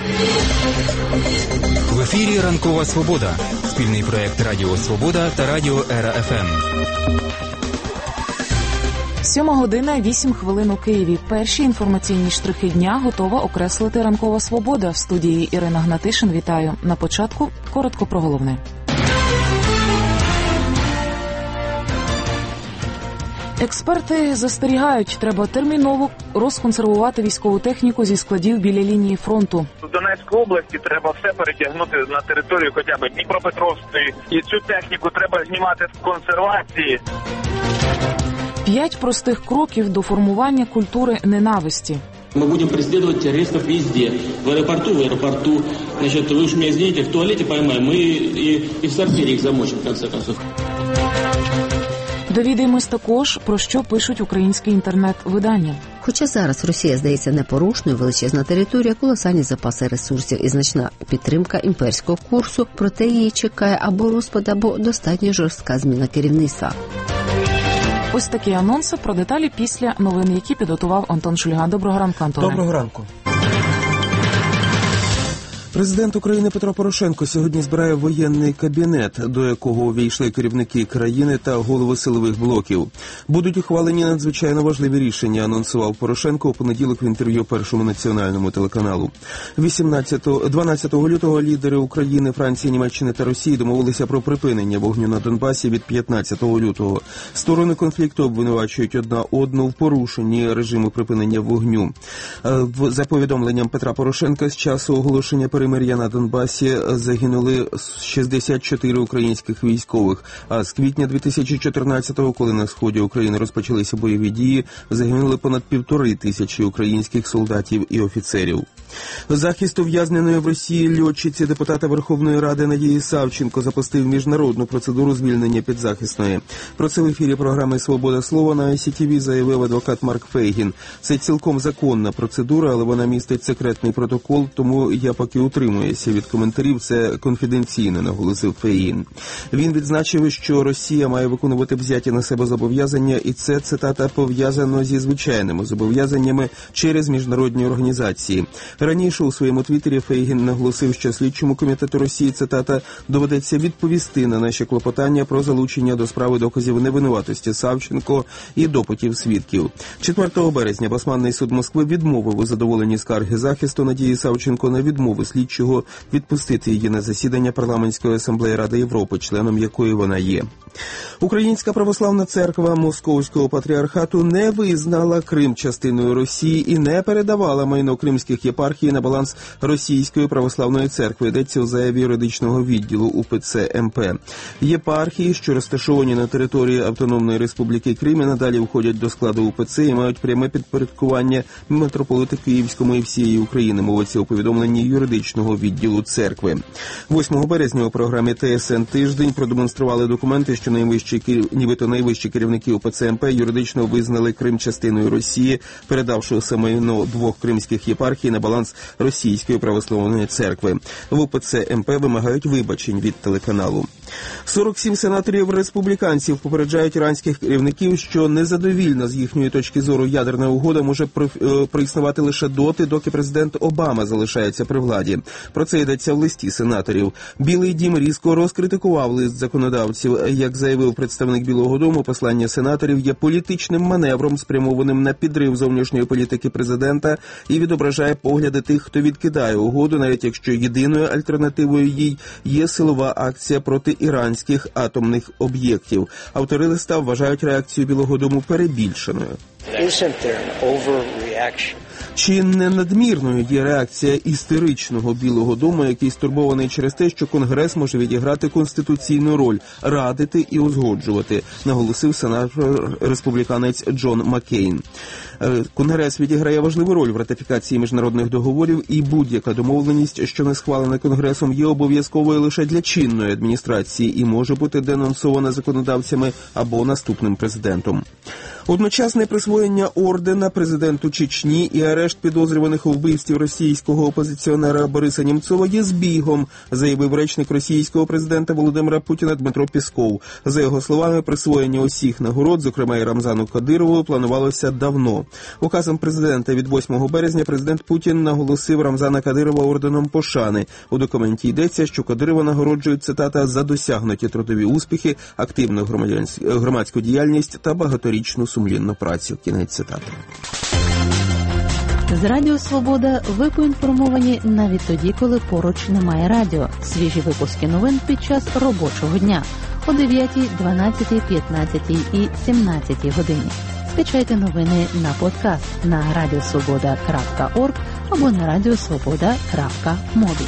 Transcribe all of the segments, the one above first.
В ефірі «Ранкова Свобода». Спільний проєкт Радіо Свобода та Радіо Ера ФМ. 7:08 у Києві. Перші інформаційні штрихи дня готова окреслити «Ранкова Свобода». В студії Ірина Гнатишин. Вітаю. На початку коротко про головне. Експерти застерігають, треба терміново розконсервувати військову техніку зі складів біля лінії фронту. В Донецькій області треба все перетягнути на територію хоча б Дніпропетровської. І цю техніку треба знімати з консервації. 5 простих кроків до формування культури ненависті. Мы будем преследовать террористов везде. В аэропорту. Значит, вы уж меня извините, в туалете поймаем, мы и в сортире их замочим, в конце концов. Довідаємось також, про що пишуть українські інтернет-видання. Хоча зараз Росія здається непорушною, величезна територія, колосальні запаси ресурсів і значна підтримка імперського курсу, проте її чекає або розпад, або достатньо жорстка зміна керівництва. Ось такі анонси, про деталі після новин, які підготував Антон Шульга. Доброго ранку, Антоне. Доброго ранку. Президент України Петро Порошенко сьогодні збирає воєнний кабінет, до якого увійшли керівники країни та голови силових блоків. Будуть ухвалені надзвичайно важливі рішення, анонсував Порошенко у понеділок в інтерв'ю Першому національному телеканалу. 12 лютого лідери України, Франції, Німеччини та Росії домовилися про припинення вогню на Донбасі від 15 лютого. Сторони конфлікту обвинувачують одна одну в порушенні режиму припинення вогню. За повідомленням Петра Порошенка, з часу оголошення перемир'я на Донбасі загинули 64 українських військових, а з квітня 2014-го, коли на сході України розпочалися бойові дії, загинули понад 1500 українських солдатів і офіцерів. Захист ув'язненої в Росії льотчиці депутата Верховної Ради Надії Савченко запустив міжнародну процедуру звільнення підзахисної. Про це в ефірі програми «Свобода слова» на ICTV заявив адвокат Марк Фейгін. Це цілком законна процедура, але вона містить секретний протокол, тому я поки утримуюся від коментарів, це конфіденційно, наголосив Фейгін. Він відзначив, що Росія має виконувати взяті на себе зобов'язання, і це, цитата, пов'язано зі звичайними зобов'язаннями через міжнародні організації. Раніше у своєму твіттері Фейгін наголосив, що слідчому комітету Росії, цитата, доведеться відповісти на наші клопотання про залучення до справи доказів невинуватості Савченко і допитів свідків. 4 березня Басманний суд Москви відмовив у задоволенні скарги захисту Надії Савченко на відмову слідчого відпустити її на засідання Парламентської асамблеї Ради Європи, членом якої вона є. Українська православна церква Московського патріархату не визнала Крим частиною Росії і не передавала майно кримських єпархій на баланс Російської православної церкви, йдеться у заяві юридичного відділу УПЦ МП. Єпархії, що розташовані на території Автономної Республіки Крим, надалі входять до складу УПЦ і мають пряме підпорядкування митрополиту Київському і всієї України, мовиться у повідомленні юридичного відділу церкви. 8 березня у програмі ТСН «Тиждень» продемонстрували документи, що нібито найвищі керівники УПЦ МП юридично визнали Крим частиною Росії, передавши майно 2 кримських єпархій на баланс Російської православної церкви. В УПЦ МП вимагають вибачень від телеканалу. 47 сенаторів-республіканців попереджають іранських керівників, що незадовільна з їхньої точки зору ядерна угода може проіснувати лише доти, доки президент Обама залишається при владі. Про це йдеться в листі сенаторів. Білий дім різко розкритикував лист законодавців. Як заявив представник Білого дому, послання сенаторів є політичним маневром, спрямованим на підрив зовнішньої політики президента і відображає погляди тих, хто відкидає угоду, навіть якщо єдиною альтернативою їй є силова акція проти іранських атомних об'єктів. Автори листа вважають реакцію Білого дому перебільшеною. Чи не надмірною є реакція істеричного Білого дому, який стурбований через те, що Конгрес може відіграти конституційну роль – радити і узгоджувати, наголосив сенатор-республіканець Джон Маккейн. Конгрес відіграє важливу роль в ратифікації міжнародних договорів, і будь-яка домовленість, що не схвалена Конгресом, є обов'язковою лише для чинної адміністрації і може бути денонсована законодавцями або наступним президентом. Одночасне присвоєння ордена президенту Чечні і арешт підозрюваних у вбивстві російського опозиціонера Бориса Нємцова є збігом, заявив речник російського президента Володимира Путіна Дмитро Пісков. За його словами, присвоєння усіх нагород, зокрема і Рамзану Кадирову, планувалося давно. Указом президента від 8 березня президент Путін наголосив Рамзана Кадирова орденом пошани. У документі йдеться, що Кадирова нагороджують, цитата, за досягнуті трудові успіхи, активну громадську діяльність та багаторічну сумлінну працю. Кінець цитати. З Радіо Свобода ви поінформовані навіть тоді, коли поруч немає радіо. Свіжі випуски новин під час робочого дня о 9, 12, 15 і 17 годині. Скачайте новини на подкаст на radiosvoboda.org або на radiosvoboda.mobi.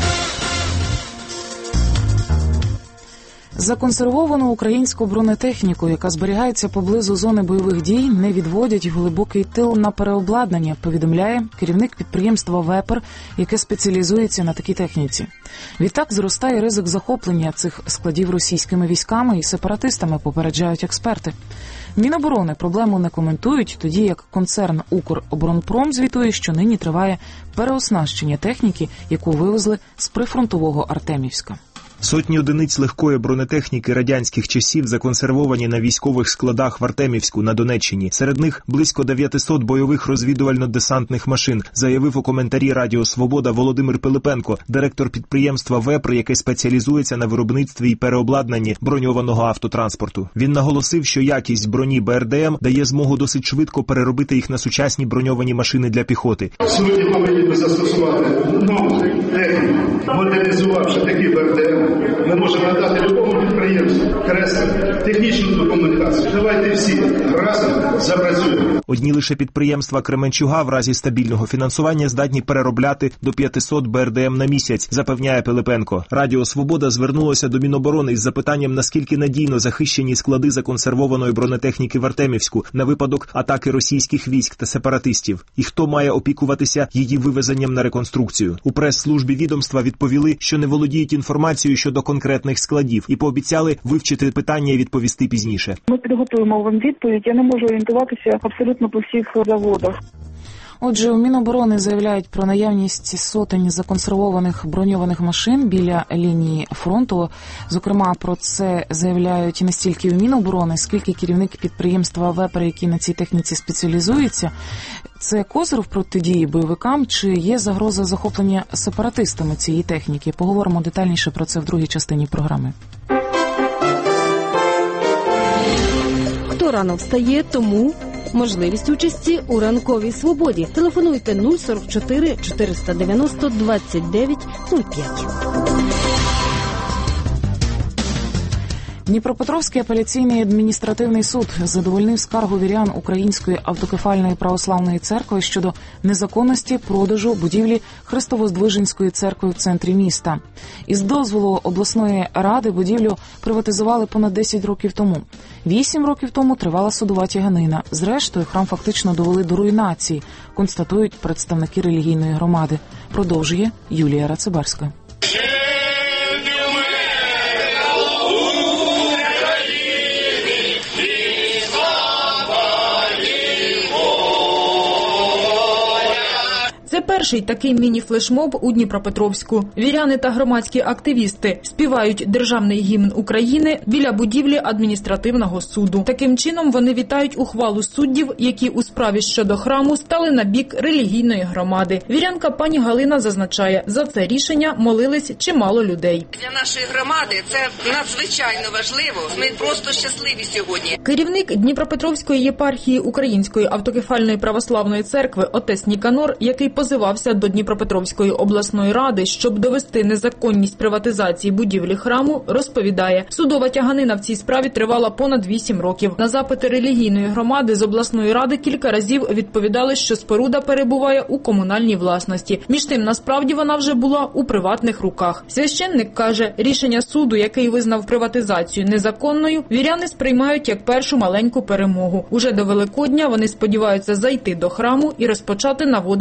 Законсервовану українську бронетехніку, яка зберігається поблизу зони бойових дій, не відводять в глибокий тил на переобладнання, повідомляє керівник підприємства «Вепер», яке спеціалізується на такій техніці. Відтак зростає ризик захоплення цих складів російськими військами і сепаратистами, попереджають експерти. Міноборони проблему не коментують, тоді як концерн «Укроборонпром» звітує, що нині триває переоснащення техніки, яку вивезли з прифронтового Артемівська. Сотні одиниць легкої бронетехніки радянських часів законсервовані на військових складах в Артемівську на Донеччині. Серед них близько 900 бойових розвідувально-десантних машин, заявив у коментарі Радіо Свобода Володимир Пилипенко, директор підприємства «Вепр», яке спеціалізується на виробництві і переобладнанні броньованого автотранспорту. Він наголосив, що якість броні БРДМ дає змогу досить швидко переробити їх на сучасні броньовані машини для піхоти. Сьогодні повинні застосувати нову техніку, модернізувавши такі БРДМ. Ми можемо надати любому підприємству креслити технічну документацію. Давайте всі разом запрацюємо. Одні лише підприємства Кременчуга в разі стабільного фінансування здатні переробляти до 500 БРДМ на місяць, запевняє Пилипенко. Радіо Свобода звернулося до Міноборони із запитанням, наскільки надійно захищені склади законсервованої бронетехніки в Артемівську на випадок атаки російських військ та сепаратистів. І хто має опікуватися її вивезенням на реконструкцію. У прес-службі відомства відповіли, що не володіють інформацією щодо конкретних складів і пообіцяли вивчити питання і відповісти пізніше. Ми підготуємо вам відповідь. Я не можу орієнтуватися абсолютно по всіх заводах. Отже, у Міноборони заявляють про наявність сотень законсервованих броньованих машин біля лінії фронту. Зокрема, про це заявляють не стільки у Міноборони, скільки керівник підприємства «Вепер», який на цій техніці спеціалізується. Це козир в протидії бойовикам, чи є загроза захоплення сепаратистами цієї техніки? Поговоримо детальніше про це в другій частині програми. Хто рано встає, тому можливість участі у ранковій свободі. Телефонуйте 044 490 29 05. Дніпропетровський апеляційний адміністративний суд задовольнив скаргу вірян Української автокефальної православної церкви щодо незаконності продажу будівлі Христово-Здвиженської церкви в центрі міста. Із дозволу обласної ради будівлю приватизували понад 10 років тому. 8 років тому тривала судова тяганина. Зрештою, храм фактично довели до руйнації, констатують представники релігійної громади. Продовжує Юлія Рацибарська. Це перший такий міні-флешмоб у Дніпропетровську. Віряни та громадські активісти співають державний гімн України біля будівлі адміністративного суду. Таким чином вони вітають ухвалу суддів, які у справі щодо храму стали на бік релігійної громади. Вірянка пані Галина зазначає, за це рішення молились чимало людей. Для нашої громади це надзвичайно важливо. Ми просто щасливі сьогодні. Керівник Дніпропетровської єпархії Української автокефальної православної церкви отець Ніканор, який позивався до Дніпропетровської обласної ради, щоб довести незаконність приватизації будівлі храму, розповідає, судова тяганина в цій справі тривала понад 8 років. На запити релігійної громади з обласної ради кілька разів відповідали, що споруда перебуває у комунальній власності. Між тим, насправді вона вже була у приватних руках. Священник каже, рішення суду, який визнав приватизацію незаконною, віряни сприймають як першу маленьку перемогу. Уже до Великодня вони сподіваються зайти до храму і розпочати наводити там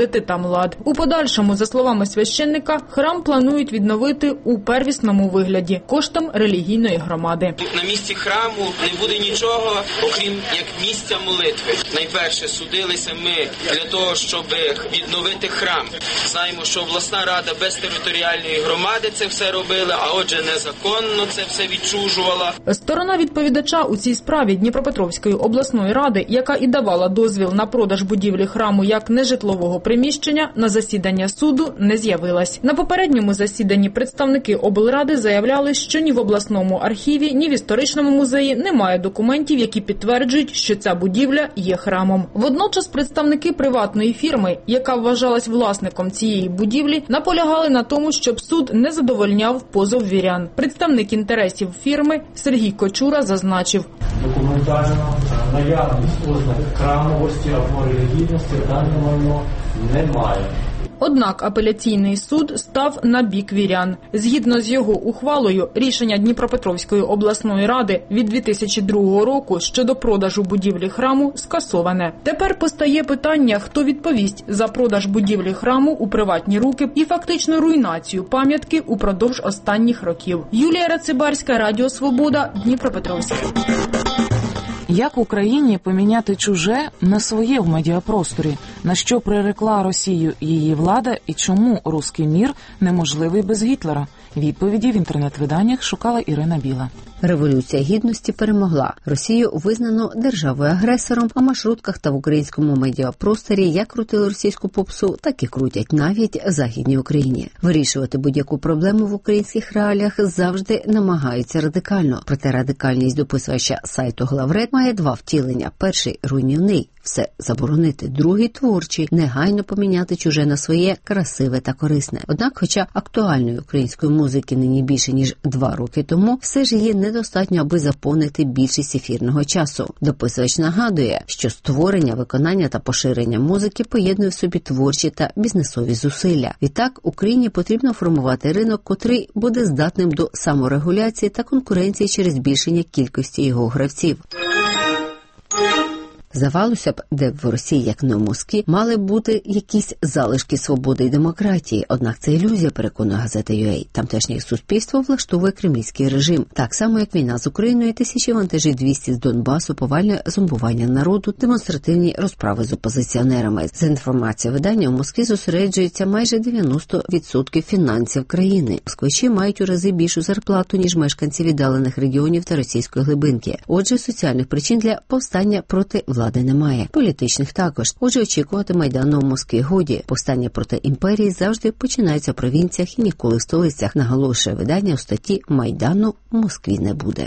сам лад. У подальшому, за словами священника, храм планують відновити у первісному вигляді коштом релігійної громади. На місці храму не буде нічого, окрім як місця молитви. Найперше судилися ми для того, щоб відновити храм. Знаємо, що обласна рада без територіальної громади це все робила, а отже незаконно це все відчужувала. Сторона відповідача у цій справі Дніпропетровської обласної ради, яка і давала дозвіл на продаж будівлі храму як нежитлового приміщення, на засідання суду не з'явилась. На попередньому засіданні представники облради заявляли, що ні в обласному архіві, ні в історичному музеї немає документів, які підтверджують, що ця будівля є храмом. Водночас представники приватної фірми, яка вважалась власником цієї будівлі, наполягали на тому, щоб суд не задовольняв позов вірян. Представник інтересів фірми Сергій Кочура зазначив: документально наявність ознак храмовості або релігійності дане майно немає. Однак апеляційний суд став на бік вірян. Згідно з його ухвалою, рішення Дніпропетровської обласної ради від 2002 року щодо продажу будівлі храму скасоване. Тепер постає питання, хто відповість за продаж будівлі храму у приватні руки і фактичну руйнацію пам'ятки упродовж останніх років. Юлія Рацибарська, Радіо Свобода, Дніпропетровськ. Як Україні поміняти чуже на своє в медіапросторі? На що прирекла Росію її влада і чому руський мір неможливий без Гітлера? Відповіді в інтернет-виданнях шукала Ірина Біла. Революція Гідності перемогла. Росію визнано державою-агресором, а в маршрутках та в українському медіапросторі як крутили російську попсу, так і крутять навіть в Західній Україні. Вирішувати будь-яку проблему в українських реаліях завжди намагаються радикально. Проте радикальність дописувача сайту Главред має два втілення. Перший – руйнівний. Все заборонити. Другий – творчий. Негайно поміняти чуже на своє, красиве та корисне. Однак, хоча актуальної української музики нині більше, ніж 2 роки тому, все ж її недостатньо, аби заповнити більшість ефірного часу. Дописувач нагадує, що створення, виконання та поширення музики поєднує в собі творчі та бізнесові зусилля. Відтак, Україні потрібно формувати ринок, котрий буде здатним до саморегуляції та конкуренції через збільшення кількості його гравців. Здавалося б, де в Росії, як не в Москві, мали бути якісь залишки свободи і демократії. Однак це ілюзія, переконує газета UA. Тамтешнє суспільство влаштовує кремлівський режим. Так само, як війна з Україною, тисячі вантажів 200 з Донбасу, повальне зомбування народу, демонстративні розправи з опозиціонерами. За інформацією видання, у Москві зосереджується майже 90% фінансів країни. Москвичі мають у рази більшу зарплату, ніж мешканці віддалених регіонів та російської глибинки. Отже, соціальних причин для повстання проти влади немає. Політичних також. Отже, очікувати Майдану у Москві годі. Повстання проти імперії завжди починається в провінціях і ніколи в столицях. Наголошує видання у статті «Майдану в Москві не буде».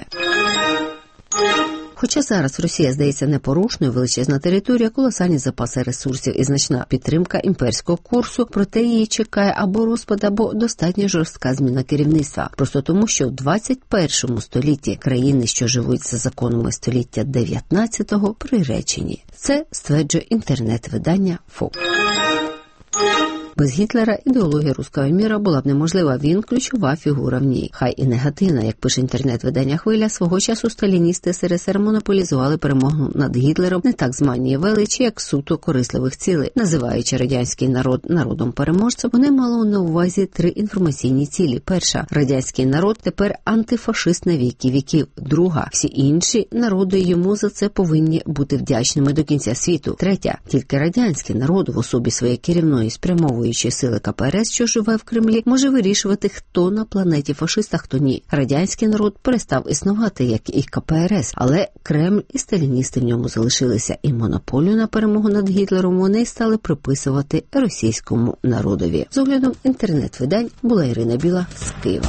Хоча зараз Росія здається непорушною, величезна територія, колосальні запаси ресурсів і значна підтримка імперського курсу, проте її чекає або розпад, або достатньо жорстка зміна керівництва. Просто тому, що в 21 столітті країни, що живуть за законами століття 19-го, приречені. Це стверджує інтернет-видання ФОП. Без Гітлера ідеологія руського міра була б неможлива, він ключова фігура в ній. Хай і негативна, як пише інтернет-видання «Хвиля», свого часу сталіністи СРСР монополізували перемогу над Гітлером не так з манії величі, як суто корисливих цілей. Називаючи радянський народ народом-переможцем, вони мали на увазі 3 інформаційні цілі. Перша – радянський народ тепер антифашист на віки віків. Друга – всі інші народи йому за це повинні бути вдячними до кінця світу. Третя – тільки радянський народ в особі своєї керівної спрямовуючої сили КПРС, що живе в Кремлі, може вирішувати, хто на планеті фашист, а хто ні. Радянський народ перестав існувати, як і КПРС, але Кремль і сталіністи в ньому залишилися, і монополію на перемогу над Гітлером вони стали приписувати російському народові. З оглядом інтернет-видань була Ірина Біла з Києва.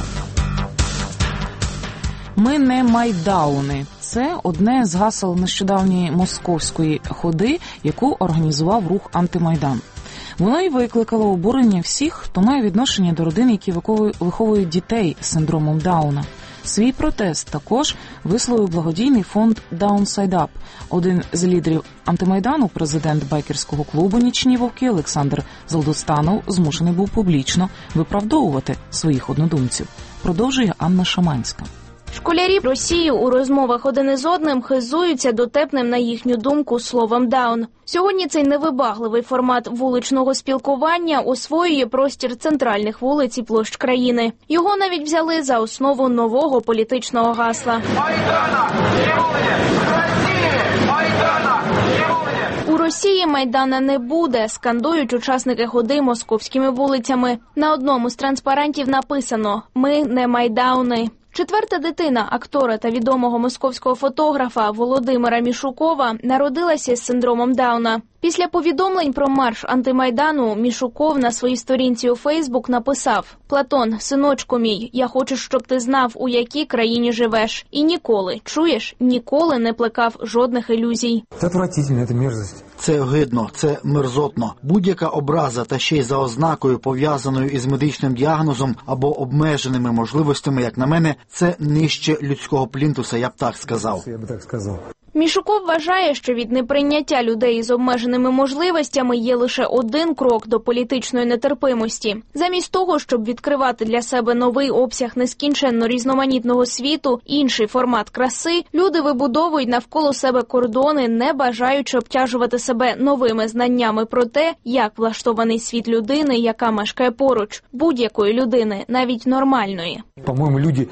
Ми не майдауни. Це одне з гасел нещодавньої московської ходи, яку організував рух «Антимайдан». Воно й викликало обурення всіх, хто має відношення до родин, які виховують дітей з синдромом Дауна. Свій протест також висловив благодійний фонд Downside Up. Один з лідерів антимайдану, президент байкерського клубу «Нічні вовки» Олександр Залдостанов змушений був публічно виправдовувати своїх однодумців. Продовжує Анна Шаманська. Школярі Росії у розмовах один із одним хизуються дотепним, на їхню думку, словом «даун». Сьогодні цей невибагливий формат вуличного спілкування освоює простір центральних вулиць і площ країни. Його навіть взяли за основу нового політичного гасла. У Росії Майдана не буде, скандують учасники ходи московськими вулицями. На одному з транспарантів написано «Ми не майдауни». Четверта дитина актора та відомого московського фотографа Володимира Мішукова народилася з синдромом Дауна. Після повідомлень про марш антимайдану Мішуков на своїй сторінці у Фейсбук написав: «Платон, синочку мій, я хочу, щоб ти знав, у якій країні живеш. І ніколи, чуєш, ніколи не плекав жодних ілюзій». Це отвратительно, це мерзость. Це огидно, це мерзотно. Будь-яка образа, та ще й за ознакою, пов'язаною із медичним діагнозом або обмеженими можливостями, як на мене, це нижче людського плінтуса, я б так сказав. Мішуков вважає, що від неприйняття людей із обмеженими можливостями є лише один крок до політичної нетерпимості. Замість того, щоб відкривати для себе новий обсяг нескінченно різноманітного світу, інший формат краси, люди вибудовують навколо себе кордони, не бажаючи обтяжувати себе новими знаннями про те, як влаштований світ людини, яка мешкає поруч, будь-якої людини, навіть нормальної. По-моєму, люди,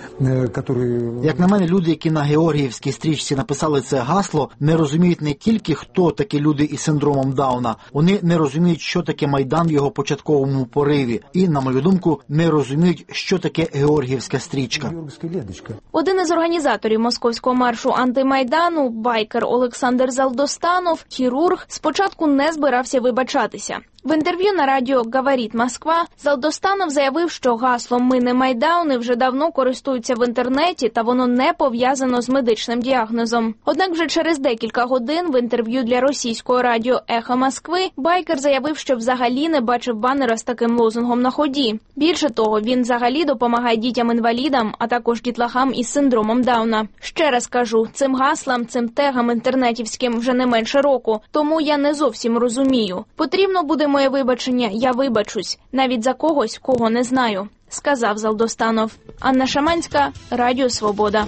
Як на мене, люди, які на Георгіївській стрічці написали це гасло, не розуміють не тільки, хто такі люди із синдромом Дауна, вони не розуміють, що таке Майдан в його початковому пориві. І, на мою думку, не розуміють, що таке Георгіївська стрічка. Один із організаторів московського маршу антимайдану, байкер Олександр Залдостанов, хірург, спочатку не збирався вибачатися. В інтерв'ю на радіо «Говорить Москва» Залдостанов заявив, що гаслом «Ми не майдауни» вже давно користуються в інтернеті, та воно не пов'язано з медичним діагнозом. Однак вже через декілька годин в інтерв'ю для російського радіо «Ехо Москви» байкер заявив, що взагалі не бачив банера з таким лозунгом на ході. Більше того, він взагалі допомагає дітям-інвалідам, а також дітлахам із синдромом Дауна. Ще раз кажу, цим гаслам, цим тегам інтернетівським вже не менше року, тому я не зовсім розумію. Потрібно буде моє вибачення, я вибачусь, навіть за когось, кого не знаю, сказав Залдостанов. Анна Шаманська, Радіо Свобода.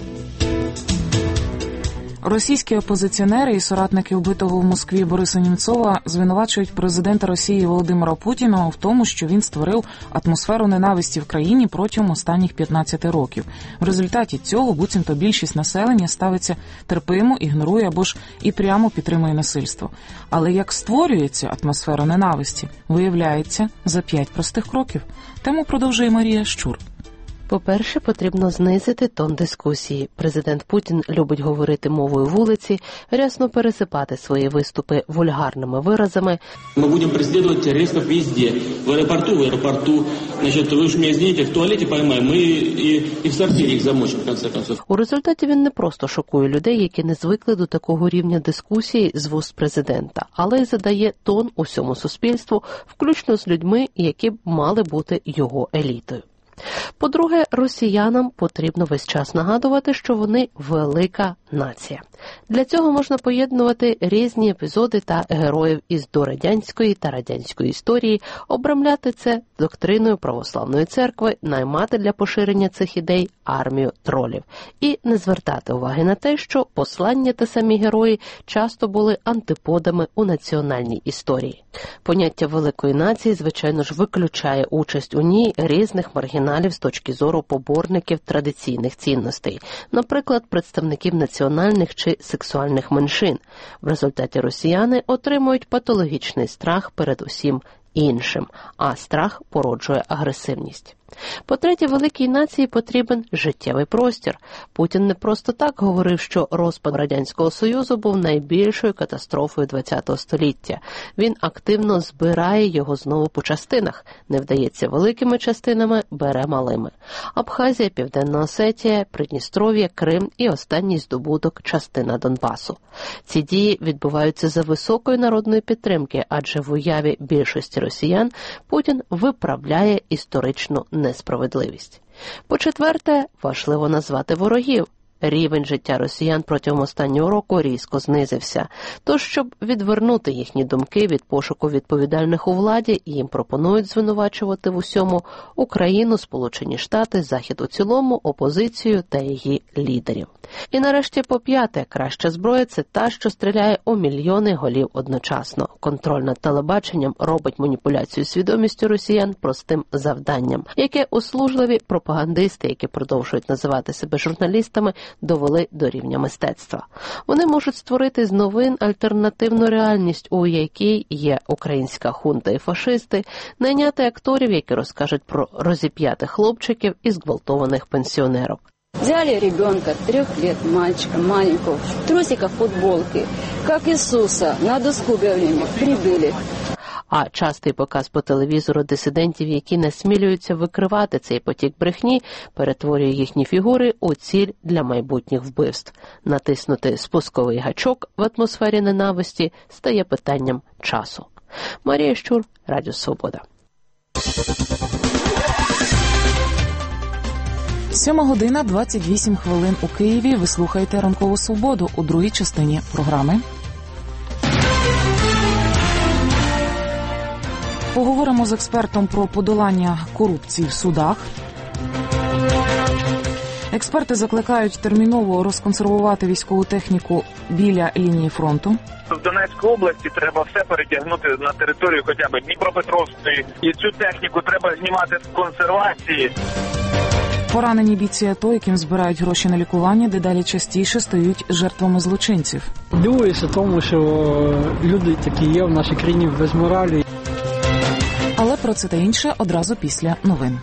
Російські опозиціонери і соратники вбитого в Москві Бориса Німцова звинувачують президента Росії Володимира Путіна в тому, що він створив атмосферу ненависті в країні протягом останніх 15 років. В результаті цього буцімто більшість населення ставиться терпимо, ігнорує або ж і прямо підтримує насильство. Але як створюється атмосфера ненависті, виявляється за 5 простих кроків. Тему продовжує Марія Щур. По-перше, потрібно знизити тон дискусії. Президент Путін любить говорити мовою вулиці, рясно пересипати свої виступи вульгарними виразами. Ми будемо переслідувати терористів везде. В аеропорту. Значить, ви ж мене знаєте, в туалеті поймаємо, ми і в сортирі їх замочимо, в кінці кінців. У результаті він не просто шокує людей, які не звикли до такого рівня дискусії з вуст президента, але й задає тон усьому суспільству, включно з людьми, які б мали бути його елітою. По-друге, росіянам потрібно весь час нагадувати, що вони велика нація. Для цього можна поєднувати різні епізоди та героїв із дорадянської та радянської історії, обрамляти це доктриною православної церкви, наймати для поширення цих ідей армію тролів. І не звертати уваги на те, що послання та самі герої часто були антиподами у національній історії. Поняття великої нації, звичайно ж, виключає участь у ній різних маргіналів з точки зору поборників традиційних цінностей, наприклад, представників національних чи сексуальних меншин. В результаті росіяни отримують патологічний страх перед усім іншим, а страх породжує агресивність. По-третє, великій нації потрібен життєвий простір. Путін не просто так говорив, що розпад Радянського Союзу був найбільшою катастрофою ХХ століття. Він активно збирає його знову по частинах. Не вдається великими частинами, бере малими. Абхазія, Південна Осетія, Придністров'я, Крим і останній здобуток – частина Донбасу. Ці дії відбуваються за високої народної підтримки, адже в уяві більшості росіян Путін виправляє історичну несправедливість. По-четверте, важливо назвати ворогів. рівень життя росіян протягом останнього року різко знизився. Тож, щоб відвернути їхні думки від пошуку відповідальних у владі, їм пропонують звинувачувати в усьому Україну, Сполучені Штати, Захід у цілому, опозицію та її лідерів. І нарешті по п'яте, краща зброя – це та, що стріляє у мільйони голів одночасно. Контроль над телебаченням робить маніпуляцію свідомістю росіян простим завданням, яке услужливі пропагандисти, які продовжують називати себе журналістами, довели до рівня мистецтва. Вони можуть створити з новин альтернативну реальність, у якій є українська хунта і фашисти, найняти акторів, які розкажуть про розіп'ятих хлопчиків і зґвалтованих пенсіонерок. Взяли ребенка, 3 лет, мальчика маленького, в трусиках, футболки, как Иисуса, на доску объявления, прибыли. А частий показ по телевізору дисидентів, які насмілюються викривати цей потік брехні, перетворює їхні фігури у ціль для майбутніх вбивств. Натиснути спусковий гачок в атмосфері ненависті стає питанням часу. Марія Щур, Радіо Свобода. 7:28 у Києві. Ви слухаєте «Ранкову свободу» у другій частині програми. Поговоримо з експертом про подолання корупції в судах. Експерти закликають терміново розконсервувати військову техніку біля лінії фронту. В Донецькій області треба все перетягнути на територію хоча б Дніпропетровської. І цю техніку треба знімати з консервації. Поранені бійці АТО, яким збирають гроші на лікування, дедалі частіше стають жертвами злочинців. Дивуюся тому, що люди такі є в нашій країні без моралі. Але про це та інше одразу після новин.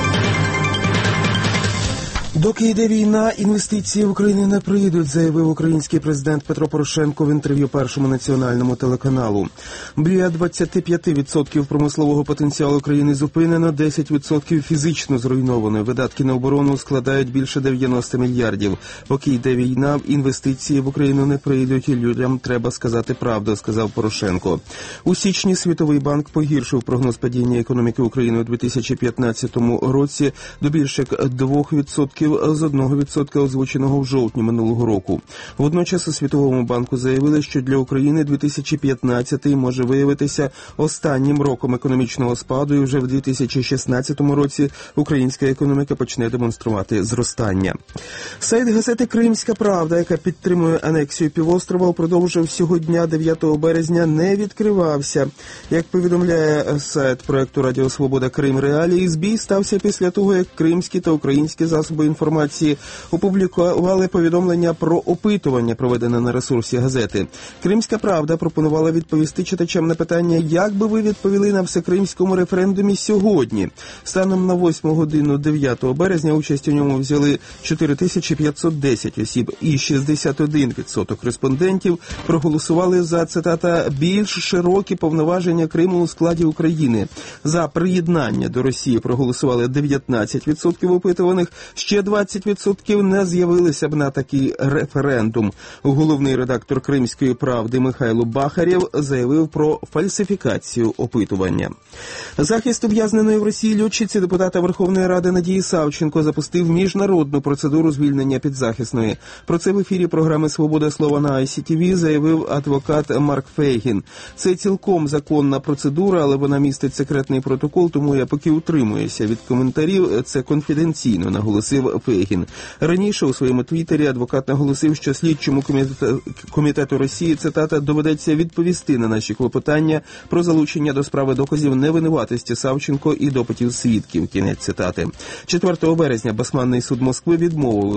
Доки йде війна, інвестиції в Україну не прийдуть, заявив український президент Петро Порошенко в інтерв'ю Першому національному телеканалу. Біля 25% промислового потенціалу країни зупинено, 10% фізично зруйновано. Видатки на оборону складають більше 90 мільярдів. Поки йде війна, інвестиції в Україну не прийдуть, і людям треба сказати правду, сказав Порошенко. У січні Світовий банк погіршив прогноз падіння економіки України у 2015 році до більше 2%. З 1% озвученого в жовтні минулого року. Водночас у Світовому банку заявили, що для України 2015 може виявитися останнім роком економічного спаду, і вже в 2016 році українська економіка почне демонструвати зростання. Сайт газети «Кримська правда», яка підтримує анексію півострова, упродовж всього дня 9 березня не відкривався. Як повідомляє сайт проєкту «Радіо Свобода Крим Реалії», збій стався після того, як кримські та українські засоби інформації опублікували повідомлення про опитування, проведене на ресурсі газети. «Кримська правда» пропонувала відповісти читачам на питання, як би ви відповіли на всекримському референдумі сьогодні. Станом на 8 годину 9 березня участь у ньому взяли 4510 осіб, і 61% респондентів проголосували за, цитата, «більш широкі повноваження Криму у складі України». За приєднання до Росії проголосували 19% опитуваних, ще 20% не з'явилися б на такий референдум. Головний редактор «Кримської правди» Михайло Бахарєв заявив про фальсифікацію опитування. Захист ув'язненої в Росії льотчиці депутата Верховної Ради Надії Савченко запустив міжнародну процедуру звільнення підзахисної. Про це в ефірі програми «Свобода слова» на ICTV заявив адвокат Марк Фейгін. Це цілком законна процедура, але вона містить секретний протокол, тому я поки утримуюся від коментарів. Це конфіденційно, наголосив Фейгін. Раніше у своєму твіттері адвокат наголосив, що слідчому комітету Росії, цитата, доведеться відповісти на наші клопотання про залучення до справи доказів невинуватості Савченко і допитів свідків. Кінець цитати. 4 березня Басманний суд Москви відмовив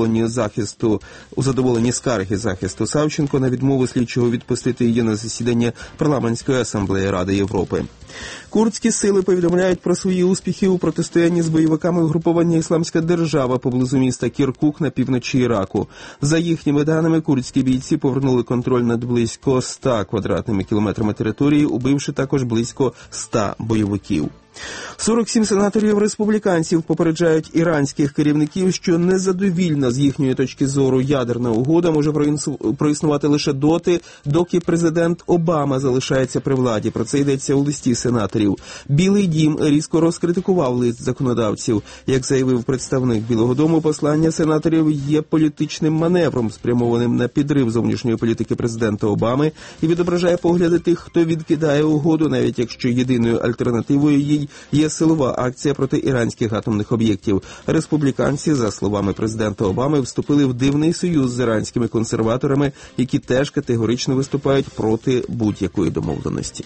у задоволенні скарги захисту Савченко на відмову слідчого відпустити її на засідання парламентської асамблеї Ради Європи. Курдські сили повідомляють про свої успіхи у протистоянні з бойовиками угруповання «Ісламська держава» поблизу міста Кіркук на півночі Іраку. За їхніми даними, курдські бійці повернули контроль над близько 100 квадратними кілометрами території, убивши також близько 100 бойовиків. 47 сенаторів-республіканців попереджають іранських керівників, що незадовільна з їхньої точки зору ядерна угода може проіснувати лише доти, доки президент Обама залишається при владі. Про це йдеться у листі сенаторів. Білий дім різко розкритикував лист законодавців. Як заявив представник Білого дому, послання сенаторів є політичним маневром, спрямованим на підрив зовнішньої політики президента Обами і відображає погляди тих, хто відкидає угоду, навіть якщо єдиною альтернативою їй є силова акція проти іранських атомних об'єктів. Республіканці, за словами президента Обами, вступили в дивний союз з іранськими консерваторами, які теж категорично виступають проти будь-якої домовленості.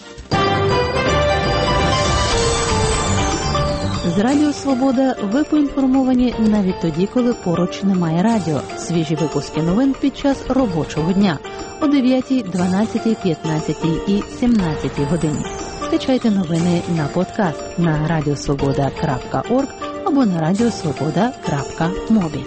З Радіо Свобода ви поінформовані навіть тоді, коли поруч немає радіо. Свіжі випуски новин під час робочого дня о 9, 12, 15 і 17 годині. Скачайте новини на подкаст на radiosvoboda.org або на radiosvoboda.mobi.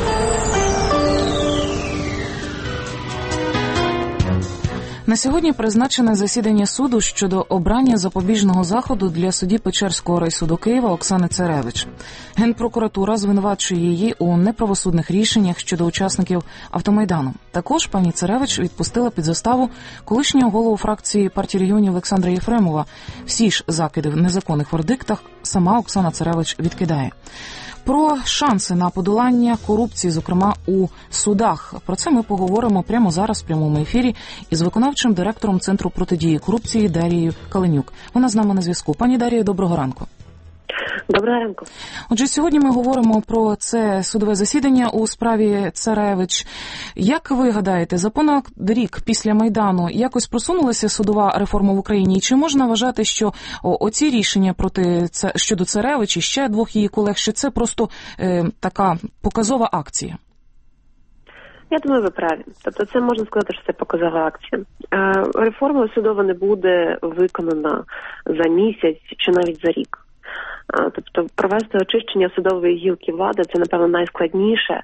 На сьогодні призначене засідання суду щодо обрання запобіжного заходу для судді Печерського райсуду Києва Оксани Царевич. Генпрокуратура звинувачує її у неправосудних рішеннях щодо учасників автомайдану. Також пані Царевич відпустила під заставу колишнього голову фракції партії регіонів Олександра Єфремова. Всі ж закиди в незаконних вердиктах сама Оксана Царевич відкидає. Про шанси на подолання корупції, зокрема у судах. Про це ми поговоримо прямо зараз в прямому ефірі із виконавчим директором Центру протидії корупції Дарією Каленюк. Вона з нами на зв'язку. Пані Даріє, доброго ранку. Доброго ранку. Отже, сьогодні ми говоримо про це судове засідання у справі Царевич. Як ви гадаєте, за понад рік після Майдану якось просунулася судова реформа в Україні? І чи можна вважати, що оці рішення щодо Царевич і ще двох її колег, що це просто така показова акція? Я думаю, ви праві. Тобто це можна сказати, що це показова акція. Реформа судова не буде виконана за місяць чи навіть за рік. Тобто провести очищення судової гілки влади – це, напевно, найскладніше,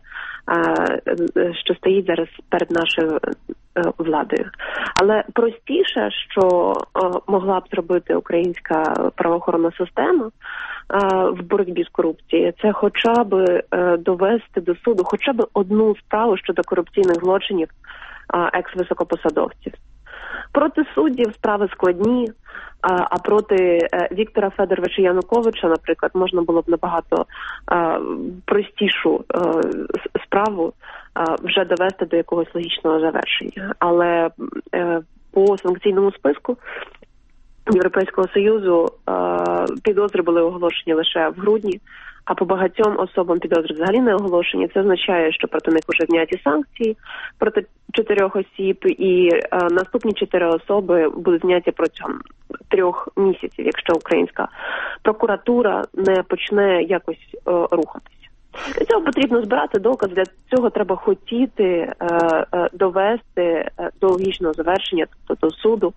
що стоїть зараз перед нашою владою. Але простіше, що могла б зробити українська правоохоронна система в боротьбі з корупцією, це хоча б довести до суду хоча б одну справу щодо корупційних злочинів екс-високопосадовців. Проти суддів справи складні, а проти Віктора Федоровича Януковича, наприклад, можна було б набагато простішу справу вже довести до якогось логічного завершення. Але по санкційному списку Європейського Союзу підозри були оголошені лише в грудні, а по багатьом особам підозри взагалі не оголошені. Це означає, що проти них вже зняті санкції проти 4 осіб, і наступні 4 особи будуть зняті протягом 3 місяців, якщо українська прокуратура не почне якось рухатися. Для цього потрібно збирати докази, для цього треба хотіти довести до логічного завершення, тобто до суду,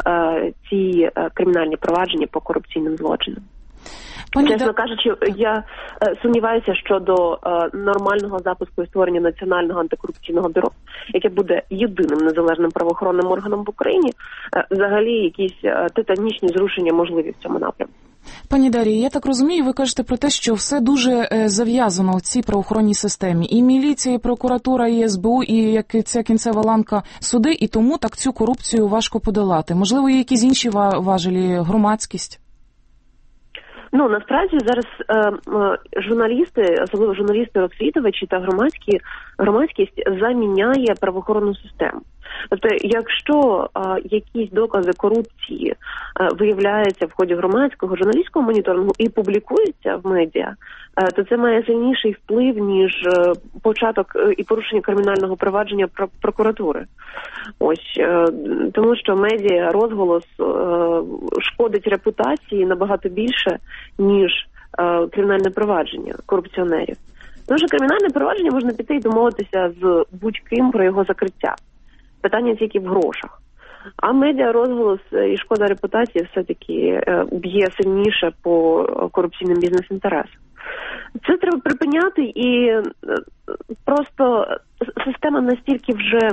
ці кримінальні провадження по корупційним злочинам. Чесно кажучи, я сумніваюся щодо нормального запуску і створення Національного антикорупційного бюро, яке буде єдиним незалежним правоохоронним органом в Україні. Взагалі якісь титанічні зрушення можливі в цьому напрямку. Пані Дар'я, я так розумію, ви кажете про те, що все дуже зав'язано в цій правоохоронній системі. І міліція, і прокуратура, і СБУ, і як ця кінцева ланка суди, і тому так цю корупцію важко подолати. Можливо, є якісь інші важелі, громадськість? Ну, насправді зараз журналісти, особливо журналісти-розслідувачі та громадськість заміняє правоохоронну систему. Тобто, якщо якісь докази корупції виявляються в ході громадського журналістського моніторингу і публікуються в медіа, то це має сильніший вплив, ніж початок і порушення кримінального провадження прокуратури. Ось, тому що медіа, розголос шкодить репутації набагато більше, ніж кримінальне провадження корупціонерів. Тому що кримінальне провадження можна піти і домовитися з будь-ким про його закриття. Питання тільки в грошах. А медіа, розголос і шкода репутації все-таки б'є сильніше по корупційним бізнес-інтересам. Це треба припиняти, і просто система настільки вже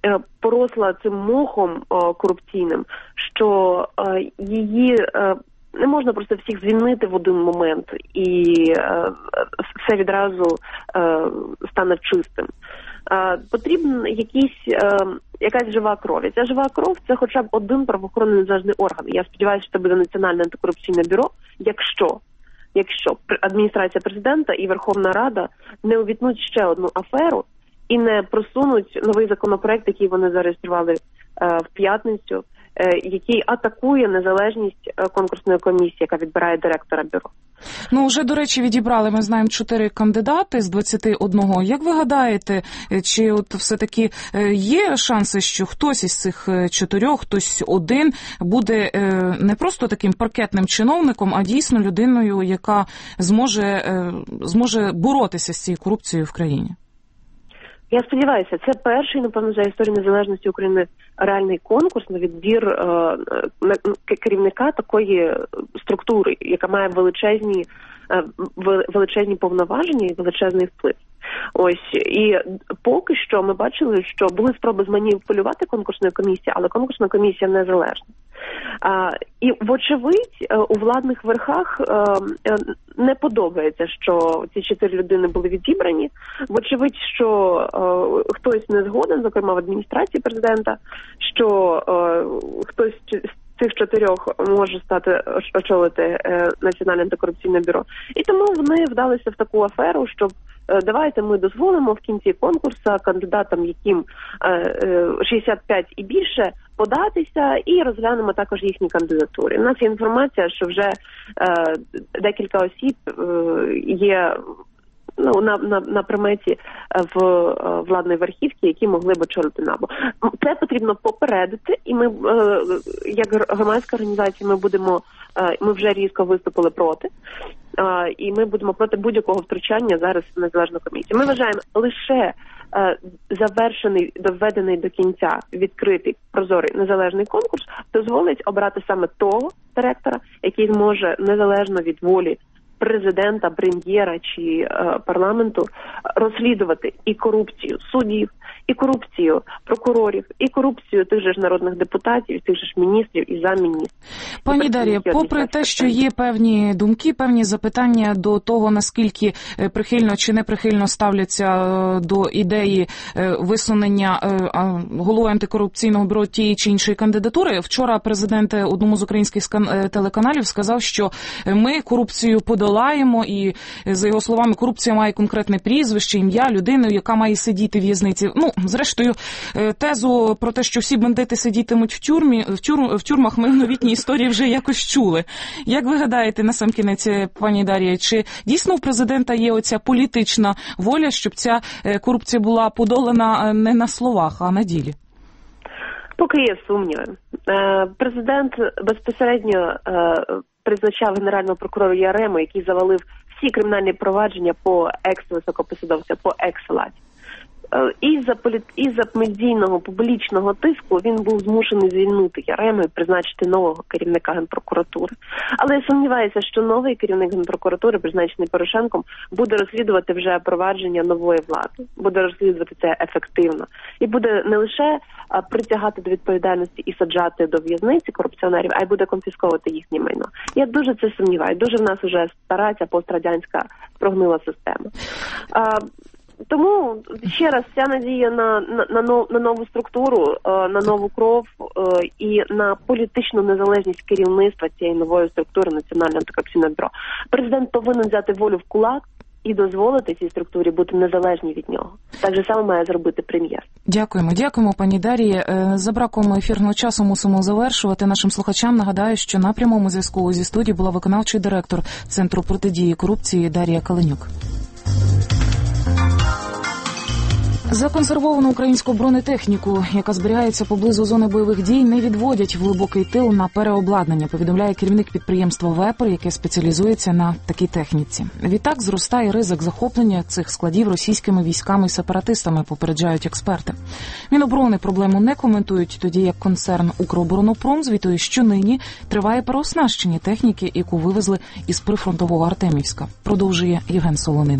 поросла цим мохом корупційним, що її не можна просто всіх звільнити в один момент і все відразу стане чистим. Потрібен якась жива кров. І ця жива кров – це хоча б один правоохоронний незалежний орган. Я сподіваюся, що це буде Національне антикорупційне бюро, якщо адміністрація президента і Верховна Рада не увітнуть ще одну аферу і не просунуть новий законопроект, який вони зареєстрували в п'ятницю, який атакує незалежність конкурсної комісії, яка відбирає директора бюро. Вже, до речі, відібрали, ми знаємо, 4 кандидати з 21. Як ви гадаєте, чи от все-таки є шанси, що хтось із цих 4, хтось один буде не просто таким паркетним чиновником, а дійсно людиною, яка зможе боротися з цією корупцією в країні? Я сподіваюся, це перший, напевно, за історію незалежності України реальний конкурс на відбір керівника такої структури, яка має величезні повноваження і величезний вплив. І поки що ми бачили, що були спроби зманіпулювати конкурсну комісію, але конкурсна комісія незалежна. І, вочевидь, у владних верхах не подобається, що ці 4 людини були відібрані. Вочевидь, що хтось не згоден, зокрема в адміністрації президента, що хтось з цих 4 може очолити Національне антикорупційне бюро. І тому вони вдалися в таку аферу, щоб давайте ми дозволимо в кінці конкурсу кандидатам, яким 65 і більше, податися і розглянемо також їхні кандидатури. У нас є інформація, що вже декілька осіб є на приметі в владної верхівки, які могли б очолити НАБУ. Це потрібно попередити, і ми, як громадська організація, ми вже різко виступили проти, і ми будемо проти будь-якого втручання зараз в незалежну комісію. Ми вважаємо, лише завершений, доведений до кінця, відкритий, прозорий незалежний конкурс дозволить обрати саме того директора, який зможе незалежно від волі президента, прем'єра чи парламенту розслідувати і корупцію суддів, і корупцію прокурорів, і корупцію тих же ж народних депутатів, тих же ж міністрів і замміністрів. Пані Дар'я, попри те, що є певні думки, певні запитання до того, наскільки прихильно чи неприхильно ставляться до ідеї висунення голови антикорупційного бюро тієї чи іншої кандидатури, вчора президент одному з українських телеканалів сказав, що ми корупцію подолаємо, і, за його словами, корупція має конкретне прізвище, ім'я людини, яка має сидіти в в'язниці. Зрештою, тезу про те, що всі бандити сидітимуть в тюрмах, ми в новітній історії вже якось чули. Як ви гадаєте, насамкінець, пані Дар'я, чи дійсно у президента є оця політична воля, щоб ця корупція була подолана не на словах, а на ділі? Поки є сумніви. Президент безпосередньо призначав генерального прокурора Ярему, який завалив всі кримінальні провадження по екс-високопосадовця, по екс-владі. Із-за медійного публічного тиску він був змушений звільнити Ярему і призначити нового керівника Генпрокуратури. Але я сумніваюся, що новий керівник Генпрокуратури, призначений Порошенком, буде розслідувати вже провадження нової влади, буде розслідувати це ефективно. І буде не лише притягати до відповідальності і саджати до в'язниці корупціонерів, а й буде конфісковувати їхнє майно. Я дуже це сумніваю. Дуже в нас вже стара ця пострадянська прогнила система. Тому, ще раз, вся надія на нову структуру, на нову кров і на політичну незалежність керівництва цієї нової структури Національного антикорупційного бюро. Президент повинен взяти волю в кулак і дозволити цій структурі бути незалежній від нього. Так же само має зробити прем'єр. Дякуємо, пані Дар'ї. За браком ефірного часу мусимо завершувати. Нашим слухачам нагадаю, що на прямому зв'язку зі студією була виконавчий директор Центру протидії корупції Дар'я Каленюк. Законсервовану українську бронетехніку, яка зберігається поблизу зони бойових дій, не відводять в глибокий тил на переобладнання, повідомляє керівник підприємства «Вепер», яке спеціалізується на такій техніці. Відтак зростає ризик захоплення цих складів російськими військами і сепаратистами, попереджають експерти. Міноборони проблему не коментують, тоді як концерн «Укроборонпром» звітує, що нині триває переоснащення техніки, яку вивезли із прифронтового Артемівська. Продовжує Євген Солонина.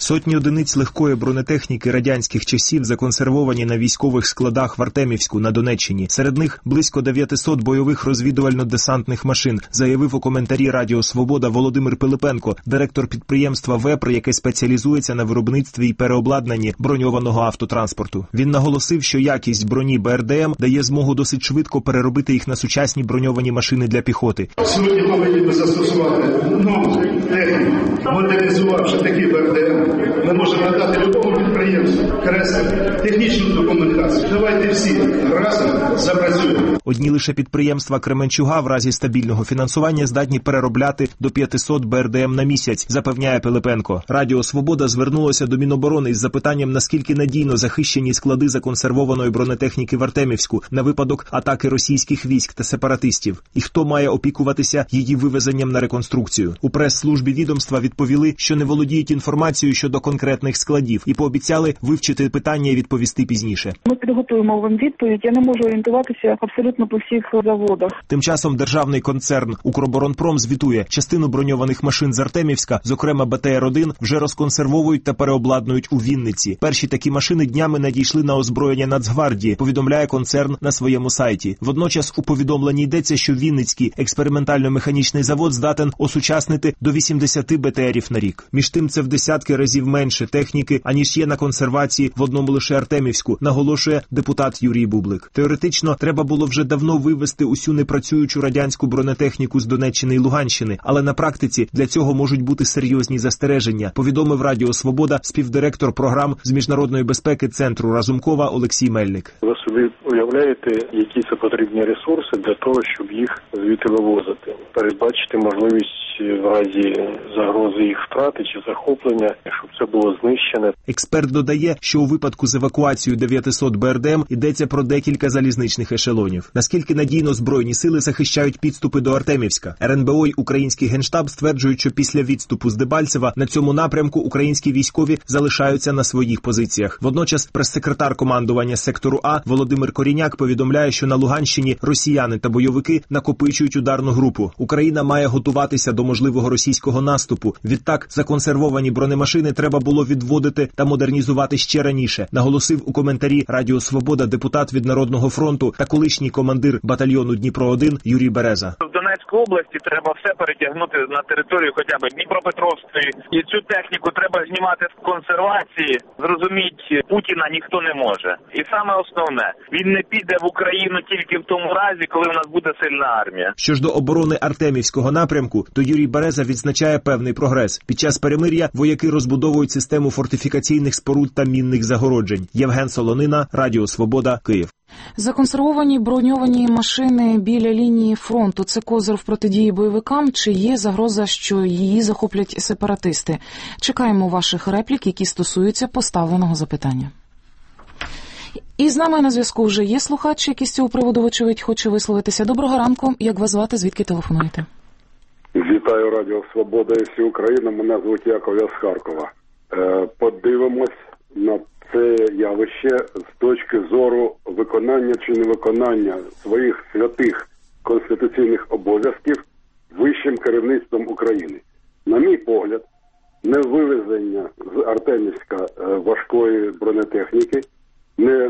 Сотні одиниць легкої бронетехніки радянських часів законсервовані на військових складах в Артемівську на Донеччині. Серед них близько 900 бойових розвідувально-десантних машин, заявив у коментарі Радіо Свобода Володимир Пилипенко, директор підприємства «Вепр», яке спеціалізується на виробництві і переобладнанні броньованого автотранспорту. Він наголосив, що якість броні БРДМ дає змогу досить швидко переробити їх на сучасні броньовані машини для піхоти. Сьогодні повинні застосувати нову техніку, модернізувавши такі БРДМ. Ми можемо надати любому підприємству кресло, технічну документацію. Давайте всі разом запрацюємо. Одні лише підприємства Кременчуга в разі стабільного фінансування здатні переробляти до 500 БРДМ на місяць, запевняє Пилипенко. Радіо Свобода звернулося до Міноборони із запитанням, наскільки надійно захищені склади законсервованої бронетехніки в Артемівську на випадок атаки російських військ та сепаратистів, і хто має опікуватися її вивезенням на реконструкцію. У прес-службі відомства відповіли, що не володіють інформацією щодо конкретних складів і пообіцяли вивчити питання і відповісти пізніше. Ми підготуємо вам відповідь. Я не можу орієнтуватися абсолютно по всіх заводах. Тим часом державний концерн «Укроборонпром» звітує, частину броньованих машин з Артемівська, зокрема БТР-1, вже розконсервовують та переобладнують у Вінниці. Перші такі машини днями надійшли на озброєння Нацгвардії, повідомляє концерн на своєму сайті. Водночас у повідомленні йдеться, що Вінницький експериментально-механічний завод здатен осучаснити до 80 БТРів на рік. Між тим це в десятки разів менше техніки, аніж є на консервації в одному лише Артемівську, наголошує депутат Юрій Бублик. Теоретично, треба було вже давно вивезти усю непрацюючу радянську бронетехніку з Донеччини і Луганщини, але на практиці для цього можуть бути серйозні застереження, повідомив Радіо Свобода співдиректор програм з міжнародної безпеки Центру Разумкова Олексій Мельник. Ви собі уявляєте, які це потрібні ресурси для того, щоб їх звідти вивозити? Передбачити можливість в разі загрози їх втрати чи захоплення, щоб це було знищене. Експерт додає, що у випадку з евакуацією 900 БРДМ йдеться про декілька залізничних ешелонів. Наскільки надійно Збройні сили захищають підступи до Артемівська? РНБО й український Генштаб стверджують, що після відступу з Дебальцева на цьому напрямку українські військові залишаються на своїх позиціях. Водночас прес-секретар командування сектору А Володимир Коріняк повідомляє, що на Луганщині росіяни та бойовики накопичують ударну групу. Україна має готуватися до можливого російського наступу. Відтак, законсервовані бронемашини треба було відводити та модернізувати ще раніше, наголосив у коментарі Радіо Свобода депутат від Народного фронту та колишній командир батальйону Дніпро-1 Юрій Береза. В Донецькій області треба все перетягнути на територію хоча б Дніпропетровської. І цю техніку треба знімати з консервації. Зрозуміть, Путіна ніхто не може. І саме основне, він не піде в Україну тільки в тому разі, коли в нас буде сильна армія. Що ж до оборони Артемівського напрямку, то Юрій Береза відзначає певний прогрес. Під час перемир'я вояки розбудовують систему фортифікаційних споруд та мінних загороджень. Євген Солонина, Радіо Свобода, Київ. Законсервовані броньовані машини біля лінії фронту – це козир в протидії бойовикам, чи є загроза, що її захоплять сепаратисти? Чекаємо ваших реплік, які стосуються поставленого запитання. І з нами на зв'язку вже є слухач, який з цього приводу, вочевидь, хоче висловитися. Доброго ранку. Як вас звати? Звідки телефонуєте? Вітаю Радіо Свобода і всю Україну. Мене звуть Яков, я з Харкова. Подивимось на це явище з точки зору виконання чи невиконання своїх святих конституційних обов'язків вищим керівництвом України. На мій погляд, не вивезення з Артемівська важкої бронетехніки, не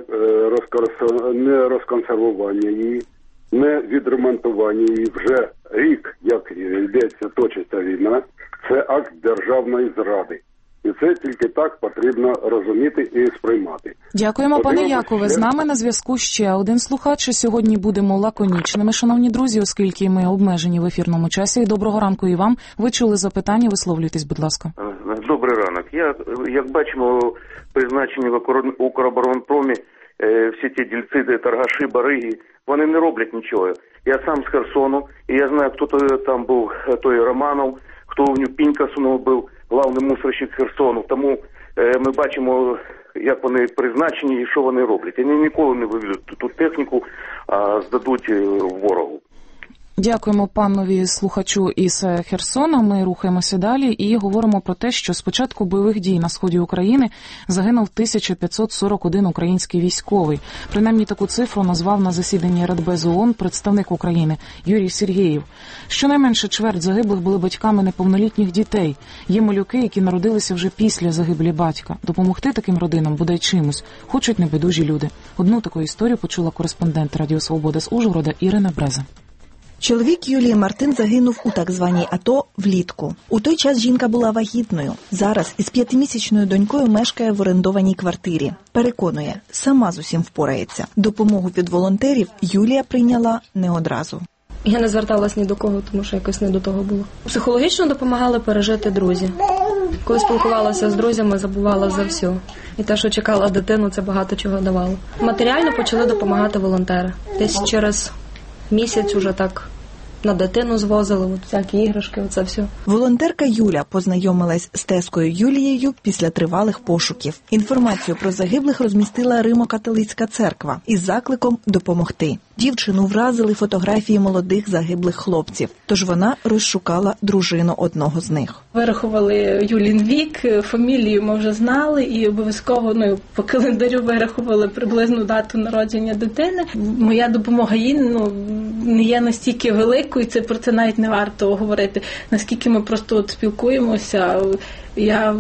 розконсервування її, не відремонтування її вже рік, як йдеться, точиться війна, це акт державної зради. І це тільки так потрібно розуміти і сприймати. Дякуємо, пане Якове. З нами на зв'язку ще один слухач. Сьогодні будемо лаконічними, шановні друзі, оскільки ми обмежені в ефірному часі. Доброго ранку і вам. Ви чули запитання, висловлюйтесь, будь ласка. Добрий ранок. Як бачимо, призначені в Укроборонпромі всі ті дільці, торгаші, бариги, вони не роблять нічого. Я сам з Херсону, і я знаю, хто там був, той Романов, хто в Нюпінька був, главний мусорщик Херсону. Тому ми бачимо, як вони призначені і що вони роблять. Вони ніколи не вивезуть ту техніку, а здадуть ворогу. Дякуємо панові слухачу із Херсона. Ми рухаємося далі і говоримо про те, що з початку бойових дій на сході України загинув 1541 український військовий. Принаймні таку цифру назвав на засіданні Радбезу ООН представник України Юрій Сергєєв. Щонайменше чверть загиблих були батьками неповнолітніх дітей. Є малюки, які народилися вже після загибелі батька. Допомогти таким родинам буде чимось. Хочуть небайдужі люди. Одну таку історію почула кореспондент Радіо Свобода з Ужгорода Ірина Бреза. Чоловік Юлії Мартин загинув у так званій АТО влітку. У той час жінка була вагітною. Зараз із 5-місячною донькою мешкає в орендованій квартирі. Переконує, сама з усім впорається. Допомогу від волонтерів Юлія прийняла не одразу. Я не зверталась ні до кого, тому що якось не до того було. Психологічно допомагали пережити друзі. Коли спілкувалася з друзями, забувала за все. І те, що чекала дитину, це багато чого давало. Матеріально почали допомагати волонтери. Десь через місяць уже так на дитину звозили, от всякі іграшки, оце все. Волонтерка Юля познайомилась з тескою Юлією після тривалих пошуків. Інформацію про загиблих розмістила Римо-католицька церква із закликом допомогти. Дівчину вразили фотографії молодих загиблих хлопців, тож вона розшукала дружину одного з них. Вирахували Юлін вік, фамілію ми вже знали і обов'язково по календарю вирахували приблизну дату народження дитини. Моя допомога їй не є настільки великою, про це навіть не варто говорити, наскільки ми просто спілкуємося. Я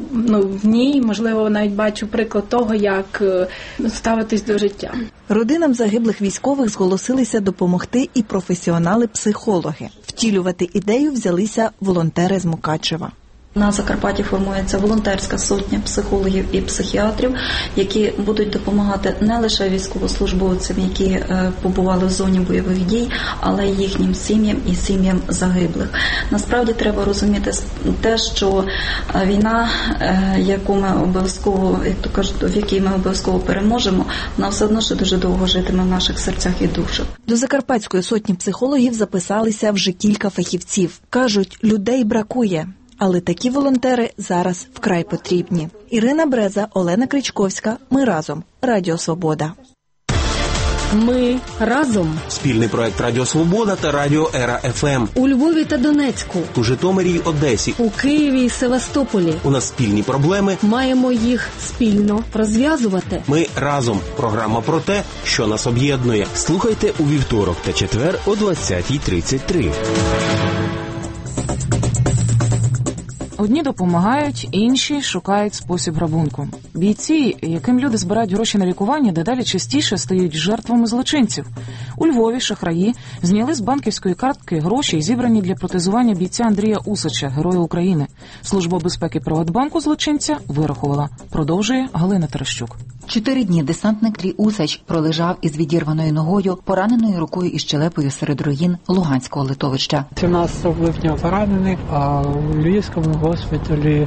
в ній, можливо, навіть бачу приклад того, як ставитись до життя. Родинам загиблих військових зголосилися допомогти і професіонали-психологи. Втілювати ідею взялися волонтери з Мукачева. На Закарпатті формується волонтерська сотня психологів і психіатрів, які будуть допомагати не лише військовослужбовцям, які побували в зоні бойових дій, але й їхнім сім'ям і сім'ям загиблих. Насправді треба розуміти те, що війна, яку ми обов'язково, як то кажуть, в якій ми обов'язково переможемо, вона все одно ще дуже довго житиме в наших серцях і душах. До Закарпатської сотні психологів записалися вже кілька фахівців. Кажуть, людей бракує. Але такі волонтери зараз вкрай потрібні. Ірина Бреза, Олена Кричковська. Ми разом. Радіо Свобода. Ми разом. Спільний проект Радіо Свобода та Радіо Ера ФМ. У Львові та Донецьку. У Житомирі й Одесі. У Києві і Севастополі. У нас спільні проблеми. Маємо їх спільно розв'язувати. Ми разом. Програма про те, що нас об'єднує. Слухайте у вівторок та четвер о 20:33. Одні допомагають, інші шукають спосіб грабунку. Бійці, яким люди збирають гроші на лікування, дедалі частіше стають жертвами злочинців. У Львові шахраї зняли з банківської картки гроші, зібрані для протезування бійця Андрія Усача, Героя України. Служба безпеки Приватбанку злочинця вирахувала. Продовжує Галина Терещук. 4 дні десантник Андрій Усач пролежав із відірваною ногою, пораненою рукою і щелепою серед руїн Луганського литовища. 17 липня поранений, а у Львівському госпіталі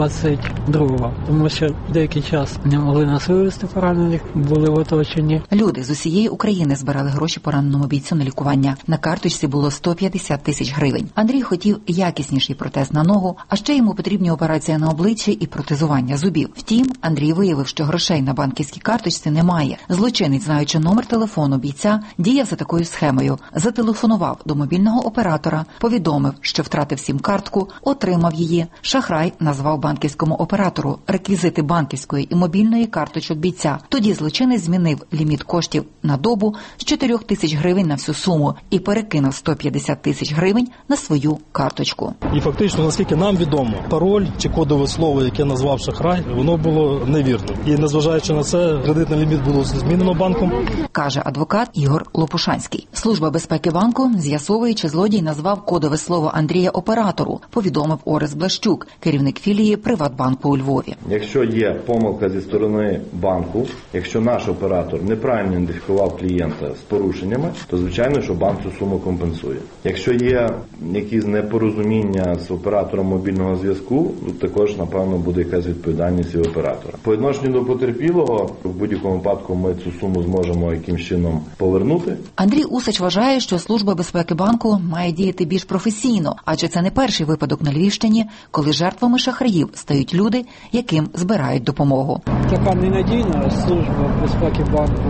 22-го. Тому що деякий час не могли нас вивезти поранених, були в оточенні. Люди з усієї України збирали гроші пораненому бійцю на лікування. На карточці було 150 тисяч гривень. Андрій хотів якісніший протез на ногу, а ще йому потрібні операція на обличчі і протезування зубів. Втім, Андрій виявив, що грошей на банківській карточці немає. Злочинець, знаючи номер телефону бійця, діяв за такою схемою. Зателефонував до мобільного оператора, повідомив, що втратив сім-картку, отримав її. Шахрай назвав банківському оператору реквізити банківської і мобільної карточок бійця. Тоді злочинець змінив ліміт коштів на добу з 4 тисяч гривень на всю суму і перекинув 150 тисяч гривень на свою карточку. І фактично, наскільки нам відомо, пароль чи кодове слово, яке назвав шахрай, воно було невірним. І незважаючи на це, кредитний ліміт було змінено банком. Каже адвокат Ігор Лопушанський. Служба безпеки банку з'ясовує, чи злодій назвав кодове слово Андрія оператору, повідомив Орес Блащук, керівник філії Приватбанку у Львові. Якщо є помилка зі сторони банку, якщо наш оператор неправильно ідентифікував клієнта з порушеннями, то звичайно, що банк цю суму компенсує. Якщо є якісь непорозуміння з оператором мобільного зв'язку, то також, напевно, буде якась відповідальність і оператора. По відношенню до потерпілого, в будь-якому випадку ми цю суму зможемо якимось чином повернути. Андрій Усач вважає, що Служба безпеки банку має діяти більш професійно, адже це не перший випадок на Львівщині, коли жертвами шахраїв стають люди, яким збирають допомогу. Така ненадійна Служба безпеки банку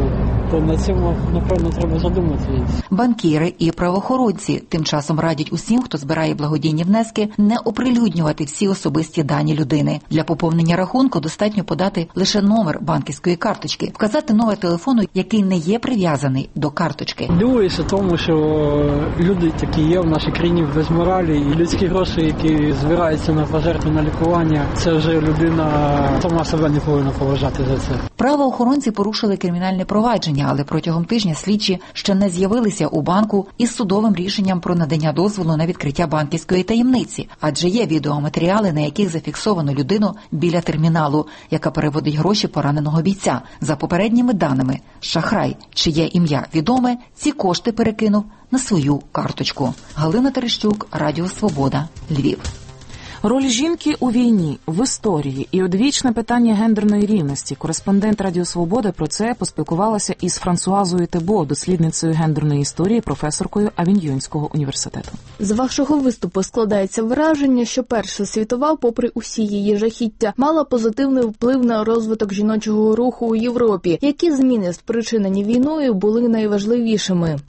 то на цьому, напевно, треба задуматися. Банкіри і правоохоронці тим часом радять усім, хто збирає благодійні внески, не оприлюднювати всі особисті дані людини. Для поповнення рахунку достатньо подати лише номер банківської карточки, вказати номер телефону, який не є прив'язаний до карточки. Дивуюся тому, що люди такі є в нашій країні без моралі, і людські гроші, які збираються на пожертви, на лікування, це вже людина сама себе не повинна поважати за це. Правоохоронці порушили кримінальне провадження, але протягом тижня слідчі ще не з'явилися у банку із судовим рішенням про надання дозволу на відкриття банківської таємниці, адже є відеоматеріали, на яких зафіксовано людину біля терміналу, яка переводить гроші пораненого бійця. За попередніми даними, шахрай, чиє ім'я відоме, ці кошти перекинув на свою карточку. Галина Терещук, Радіо Свобода, Львів. Роль жінки у війні, в історії і одвічне питання гендерної рівності. Кореспондент Радіо Свобода про це поспілкувалася із Франсуазою Тебо, дослідницею гендерної історії, професоркою Авіньйонського університету. З вашого виступу складається враження, що Перша світова, попри усі її жахіття, мала позитивний вплив на розвиток жіночого руху у Європі. Які зміни, спричинені війною, були найважливішими?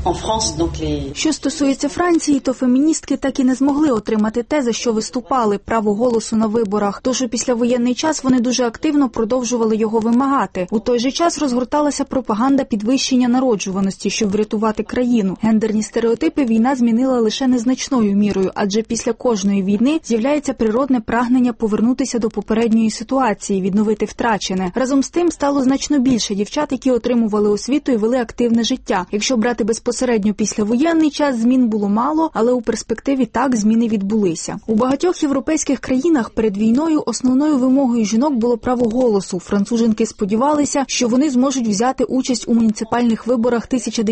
Що стосується Франції, то феміністки так і не змогли отримати те, за що виступали – право голосу на виборах. Тож у післявоєнний час вони дуже активно продовжували його вимагати. У той же час розгорталася пропаганда підвищення народжуваності, щоб врятувати країну. Гендерні стереотипи війна змінила лише незначною мірою, адже після кожної війни з'являється природне прагнення повернутися до попередньої ситуації, відновити втрачене. Разом з тим стало значно більше дівчат, які отримували освіту і вели активне життя. Якщо брати безпосередньо післявоєнний час, змін було мало, але у перспективі так зміни відбулися. У багатьох європейських країнах перед війною основною вимогою жінок було право голосу. Француженки сподівалися, що вони зможуть взяти участь у муніципальних виборах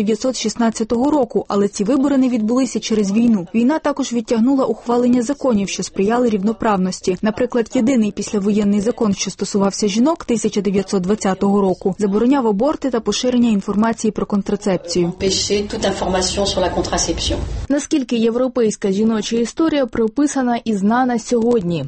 1916 року, але ці вибори не відбулися через війну. Війна також відтягнула ухвалення законів, що сприяли рівноправності. Наприклад, єдиний післявоєнний закон, що стосувався жінок 1920 року, забороняв аборти та поширення інформації про контрацепцію. Наскільки європейська жіноча історія прописана і знана сьогодні?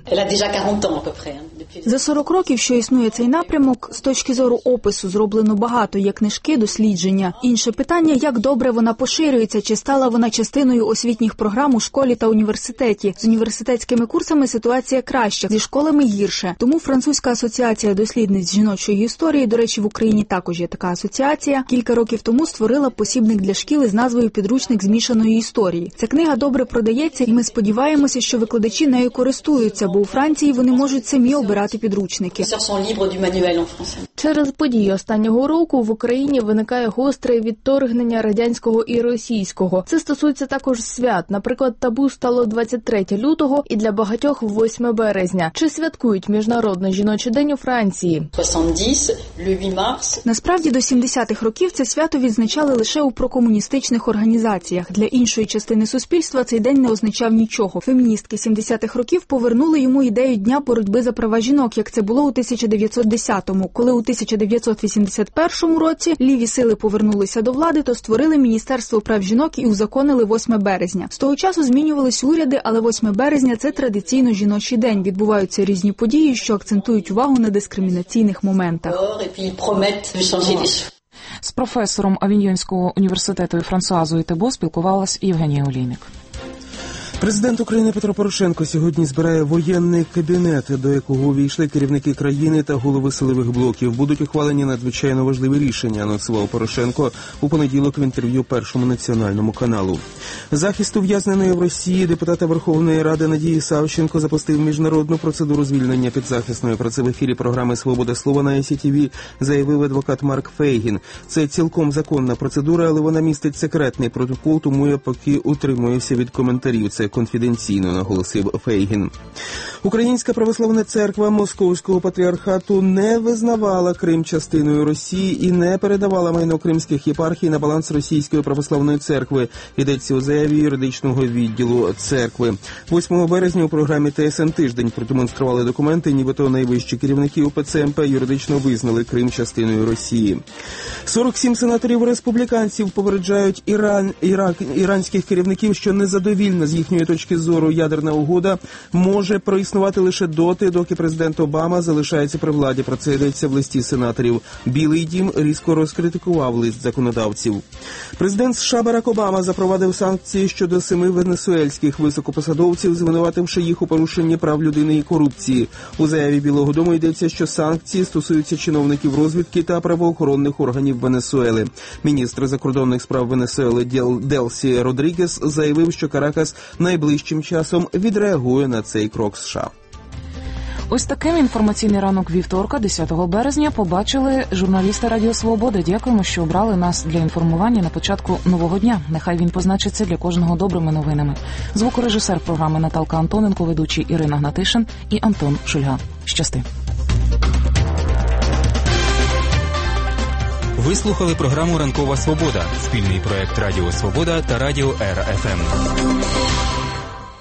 За 40 років, що існує цей напрямок, з точки зору опису зроблено багато, як книжки, дослідження. Інше питання, як добре вона поширюється, чи стала вона частиною освітніх програм у школі та університеті. З університетськими курсами ситуація краща, зі школами гірше. Тому Французька асоціація дослідниць жіночої історії, до речі, в Україні також є така асоціація, кілька років тому створила посібник для шкіл із назвою «Підручник змішаної історії». Ця книга добре продається, і ми сподіваємося, що викладачі нею користуються, бо у Франції вони можуть самі обирати підручники. Через події останнього року в Україні виникає гостре відторгнення радянського і російського. Це стосується також свят. Наприклад, табу стало 23 лютого і для багатьох 8 березня. Чи святкують Міжнародний жіночий день у Франції? Насправді, до 70-х років це свято відзначали лише у прокомуністичних організаціях. Для іншої частини суспільства цей день не означав нічого. Феміністки 70-х років повернули йому ідею Дня боротьби за права жінок, як це було у 1910-му. Коли у 1981 році ліві сили повернулися до влади, то створили Міністерство прав жінок і узаконили 8 березня. З того часу змінювались уряди, але 8 березня – це традиційно жіночий день. Відбуваються різні події, що акцентують увагу на дискримінаційних моментах. З професором Авіньйонського університету Франсуазою Тебо спілкувалась Євгенія Олійник. Президент України Петро Порошенко сьогодні збирає воєнний кабінет, до якого увійшли керівники країни та голови силових блоків. Будуть ухвалені надзвичайно важливі рішення, анонсував Порошенко у понеділок в інтерв'ю Першому національному каналу. Захист ув'язненої в Росії депутата Верховної Ради Надії Савченко запустив міжнародну процедуру звільнення підзахисної. Про це в ефірі програми «Свобода слова» на ICTV заявив адвокат Марк Фейгін. Це цілком законна процедура, але вона містить секретний протокол, тому я поки утримуюся від коментарів. Це конфіденційно, наголосив Фейгін. Українська православна церква Московського патріархату не визнавала Крим частиною Росії і не передавала майно кримських єпархій на баланс Російської православної церкви. Йдеться у заяві юридичного відділу церкви. 8 березня у програмі ТСН «Тиждень» продемонстрували документи, нібито найвищі керівники УПЦ МП юридично визнали Крим частиною Росії. 47 сенаторів-республіканців попереджають іранських керівників, що незадовільно з їхньою їхньої точки зору ядерна угода може проіснувати лише доти, доки президент Обама залишається при владі. Про це йдеться в листі сенаторів. Білий дім різко розкритикував лист законодавців. Президент США Барак Обама запровадив санкції щодо 7 венесуельських високопосадовців, звинувативши їх у порушенні прав людини і корупції. У заяві Білого дому йдеться, що санкції стосуються чиновників розвідки та правоохоронних органів Венесуели. Міністр закордонних справ Венесуели Делсі Родрігес заявив, що Каракас найближчим часом відреагує на цей крок США. Ось таким інформаційний ранок вівторка, 10 березня, побачили журналісти Радіо Свобода. Дякуємо, що обрали нас для інформування на початку нового дня. Нехай він позначиться для кожного добрими новинами. Звукорежисер програми Наталка Антоненко, ведучі Ірина Гнатишин і Антон Шульга. Щасти. Ви слухали програму «Ранкова Свобода» – спільний проект Радіо Свобода та Радіо РФМ.